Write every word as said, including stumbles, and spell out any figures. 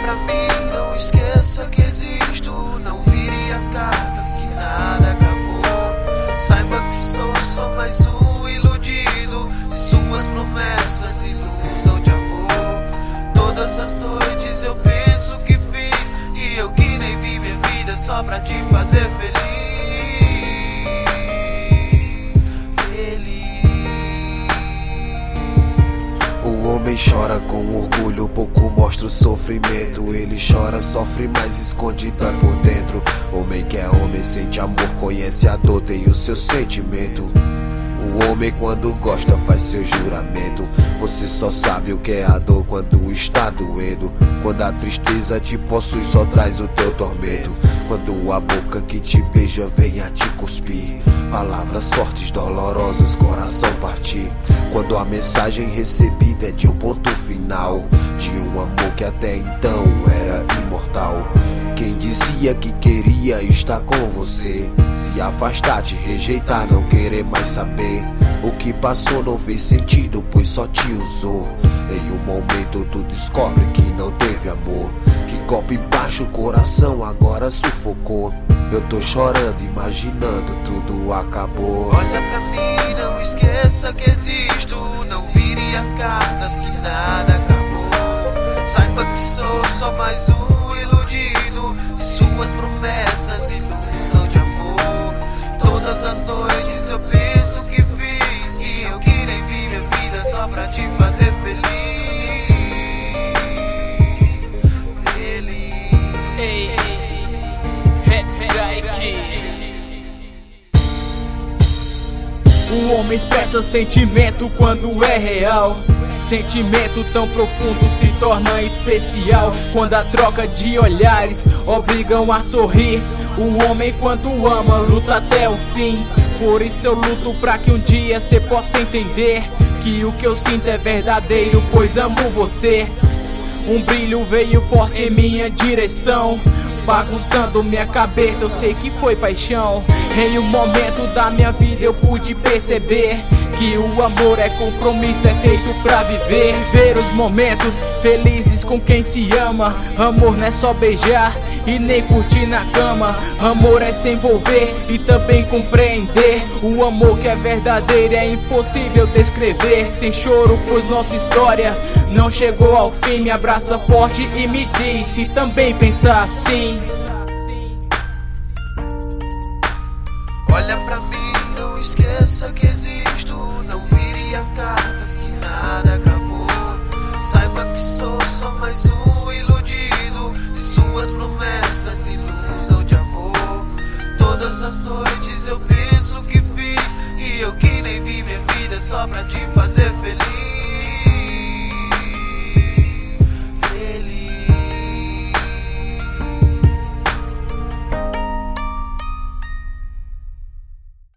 pra mim, não esqueça que existo. Não vire as cartas que nada acabou. Saiba que sou só mais um iludido, e suas promessas ilusão de amor. Todas as noites eu penso que fiz, e eu que nem vi minha vida só pra te fazer feliz. O homem chora com orgulho, pouco mostra o sofrimento. Ele chora, sofre, mas esconde dói por dentro. Homem que é homem, sente amor, conhece a dor, tem o seu sentimento. O homem quando gosta faz seu juramento. Você só sabe o que é a dor quando está doendo. Quando a tristeza te possui só traz o teu tormento. Quando a boca que te beija vem a te cuspir palavras fortes, dolorosas, coração partir. Quando a mensagem recebida é de um ponto final, de um amor que até então era imortal. Quem dizia que queria estar com você, se afastar, te rejeitar, não querer mais saber. O que passou não fez sentido, pois só te usou. Em um momento tu descobre que não teve amor. Que golpe baixo, o coração agora sufocou. Eu tô chorando, imaginando tudo acabou. Olha pra mim, não esqueça que existo. Não vire as cartas que nada acabou. Saiba que sou só mais um iludido, e suas promessas ilusão de amor. Todas as noites eu penso que fiz, e eu que nem vi minha vida só pra te fazer feliz. Feliz. Ei, Headstrike. O homem expressa sentimento quando é real. Sentimento tão profundo se torna especial quando a troca de olhares obrigam a sorrir. O homem quando ama luta até o fim. Por isso eu luto pra que um dia cê possa entender que o que eu sinto é verdadeiro, pois amo você. Um brilho veio forte em minha direção, bagunçando minha cabeça, eu sei que foi paixão. Em um momento da minha vida eu pude perceber que o amor é compromisso, é feito pra viver. Ver os momentos felizes com quem se ama. Amor não é só beijar e nem curtir na cama. Amor é se envolver e também compreender. O amor que é verdadeiro é impossível descrever. Sem choro, pois nossa história não chegou ao fim. Me abraça forte e me diz se também pensa assim. Olha pra mim, não esqueça que existo. Não vire as cartas que nada acabou. Saiba que sou só mais um iludido, e suas promessas ilusão de amor. Todas as noites eu penso que fiz, e eu que nem vi minha vida só pra te fazer feliz.